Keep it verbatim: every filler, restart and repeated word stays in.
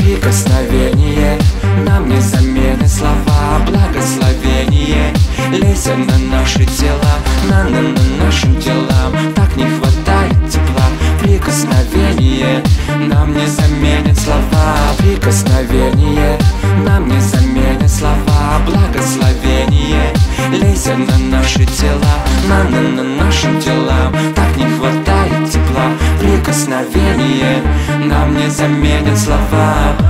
Прикосновение нам не заменит слова. Благословение лейся на наши тела, на, на, на нашим телам. Так не хватает тепла. Прикосновение нам не заменит слова. Прикосновение нам не заменит слова. Благословение лейся на наши тела, на, на, на нашим телам. Так не хватает тепла. Прикосновение нам не заменит слова.